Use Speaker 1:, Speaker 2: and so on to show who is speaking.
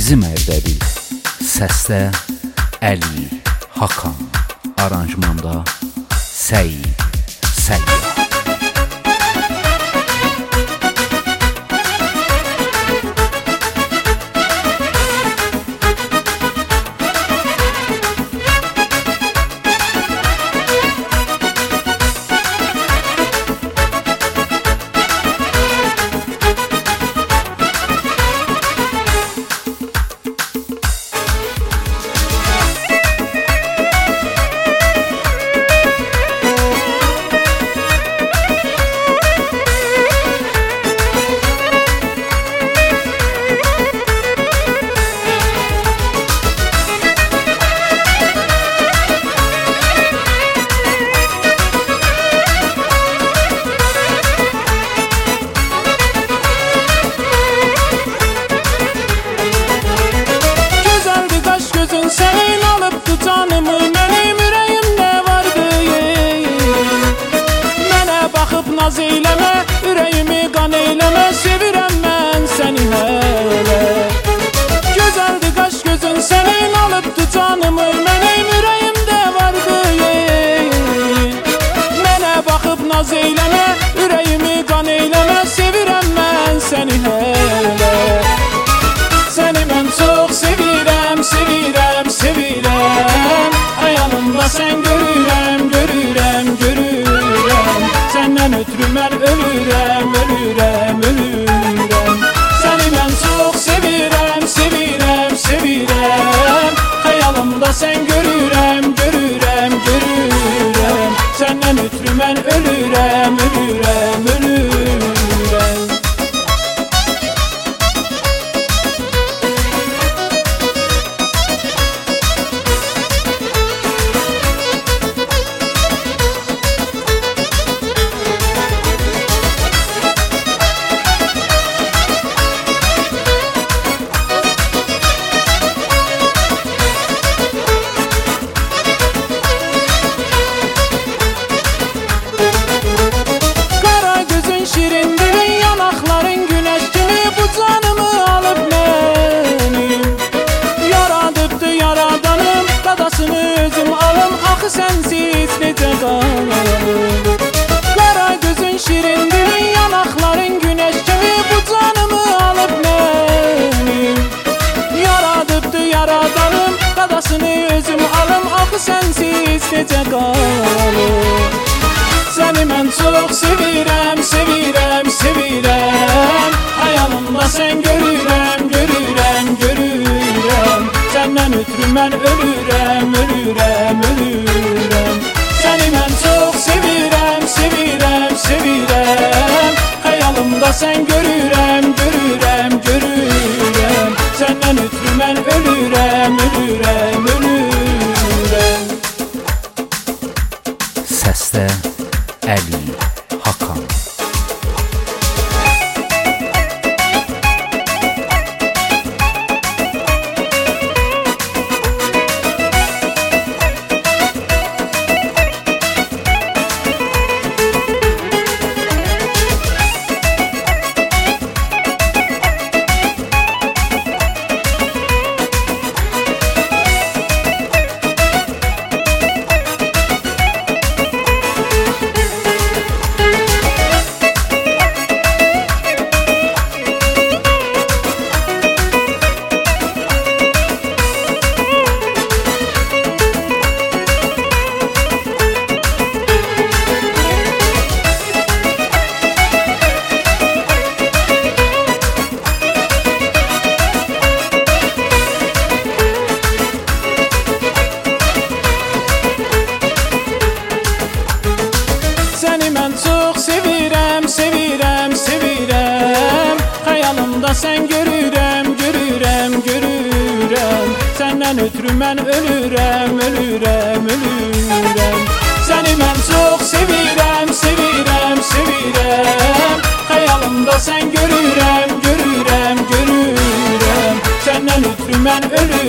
Speaker 1: bizim Ərdəbil. Səsdə Əli, Hakan, aranjmanda Səid, Səyyah.
Speaker 2: Naz eyləmə, ürəyimi qan eyləmə, sevirəm mən səni hələ. Gözəldir qaş gözün, sənin alıbdı canımı, mənim ürəyimdə vardı Mənə baxıb naz eyləmə, ürəyimi qan eyləmə, sevirəm mən səni hələ. Səni mən çox sevirəm, sevirəm, sevirəm. Xəyalımda sən görürəm, görürəm, görürəm. Səndən ötürü mən ölürəm, ölürəm, ölürəm. Səni mən çox sevirəm, sevirəm, sevirəm. Xəyalımda sən görürəm, görürəm, görürəm. Səndən ötürü mən ölürəm, ölürəm, ölürəm. Sensiz necə qalarım. Qara gözün şirin dilin, yanaqların güneş kimi bu canımı alıb mənim. Yaradıbdı yaradanım, qadasını özüm alım, axı sensiz necə qalarım. Səni mən çox sevirəm, sevirəm, sevirəm. Xəyalımda sən görürəm, görürəm, görürəm. Səndən ötürü mən ölürəm, ölürəm, ölürəm. Səni mən çox sevirəm, sevirəm, sevirəm. Xəyalımda sən görürəm, görürəm, görürəm. Səndən ötürü mən ölürəm, ölürəm, ölürəm.
Speaker 1: Səsdə Əli, Hakan. Sən görürəm, görürəm, görürəm. Səndən ötürü mən ölürəm, ölürəm, ölürəm. Səni mən çox sevirəm, sevirəm, sevirəm. Xəyalımda sən görürəm, görürəm, görürəm. Səndən ötürü mən ölürəm.